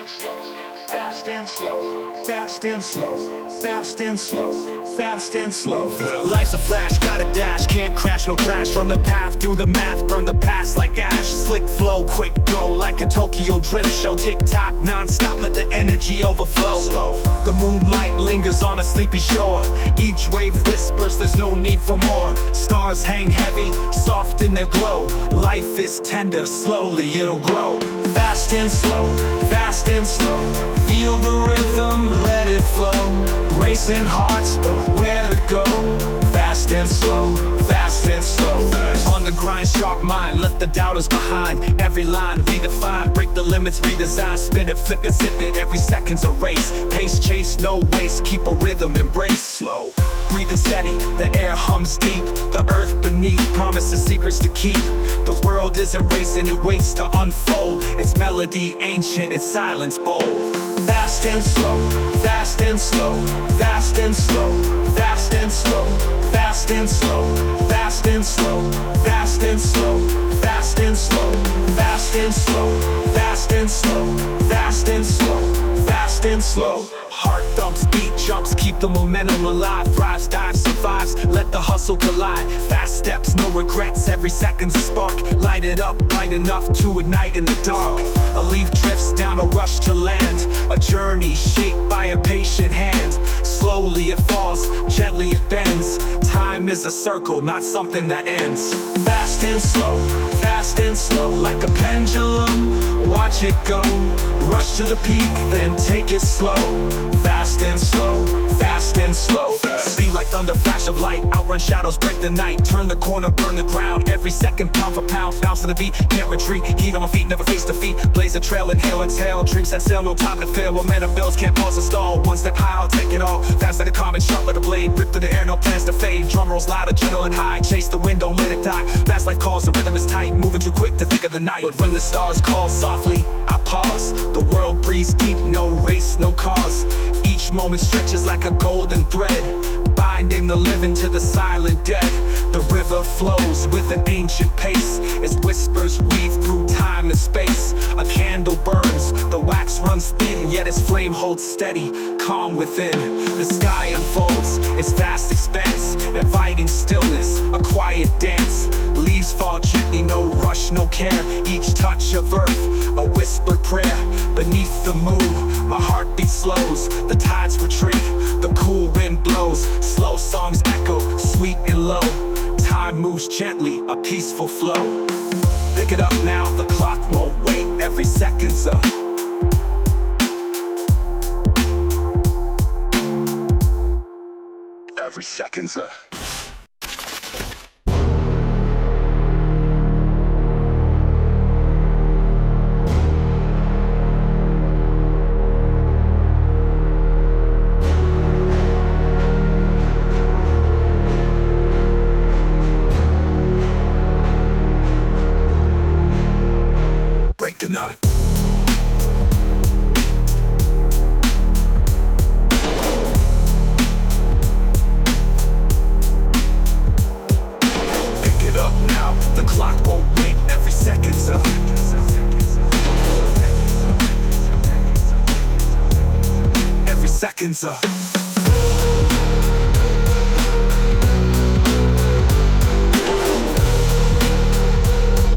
fast and slow, fast and slow, fast and slow, fast and slow. Life's a flash, gotta dash, can't crash, no crash. From the path, do the math, burn the past like ash. Slick flow, quick go, like a Tokyo drift show. Tick-tock, non-stop, let the energy overflow. The moonlight lingers on a sleepy shore. Each wave whispers, there's no need for more. Stars hang heavy, soft in their glow. Life is tender, slowly it'll grow. Fast and slow, fast and slow. Feel the rhythm, let it flow. Racing hearts, but where to go? Fast and slow, fast and slow. On the grind, sharp mind, left the doubters behind. Every line redefined, break the limits, redesign. Spin it, flip it, zip it, every second's a race. Pace, chase, no waste, keep a rhythm, embrace. Slow, breathing steady, the air hums deep. The earth beneath, promises secrets to keep. The world isn't racing, it waits to unfold. Its melody ancient, its silence bold. Fast and slow, fast and slow, fast and slow, fast and slow, fast and slow, fast and slow, fast and slow, fast and slow, fast and slow, fast and slow, fast and slow, fast and slow. Heart thumps, beat jumps, keep the momentum alive. Thrives, dives, survives, let the hustle collide. Fast steps, no regrets, every second's a spark. Light it up, bright enough to ignite in the dark. A leaf drifts down, a rush to land. A journey shaped by a patient hand. Slowly it falls, gently it bends. Time is a circle, not something that ends. Fast and slow, fast and slow, like a pendulum. Watch it go, rush to the peak, then take it slow. Fast and slow, fast and slow. Speed like thunder, flash of light. Outrun shadows, break the night. Turn the corner, burn the ground. Every second, pound for pound. Bounce to the beat, can't retreat. Heat on my feet, never face defeat. Blaze a trail, inhale, exhale. Dreams that sail, no time to fail. Momentum builds, can't pause or stall. One step high, I'll take it all. Fast like a comet, sharp like a blade. Rip through the air, no plans to fade. Drum rolls loud, adrenaline high. Chase the wind, don't let it die. Fast like calls, the rhythm is tight. Moving too quick to think of the night. But when the stars call softly, I pause. The world breathes deep, no race, no cause. Each moment stretches like a golden thread, binding the living to the silent dead. The river flows with an ancient pace. Its whispers weave through time and space. A candle burns, the wax runs thin, yet its flame holds steady, calm within. The sky unfolds, its vast expanse, inviting stillness, a quiet dance. Leaves fall gently, no rush, no care. Each touch of earth, a whispered prayer. Beneath the moon, my heartbeat slows. The tides retreat, the cool wind blows. Slow songs echo, sweet and low. Time moves gently, a peaceful flow. Pick it up now, the clock won't wait. Every second's a every second's a break the nut. Pick it up now, the clock won't wait. Every second's a every second's a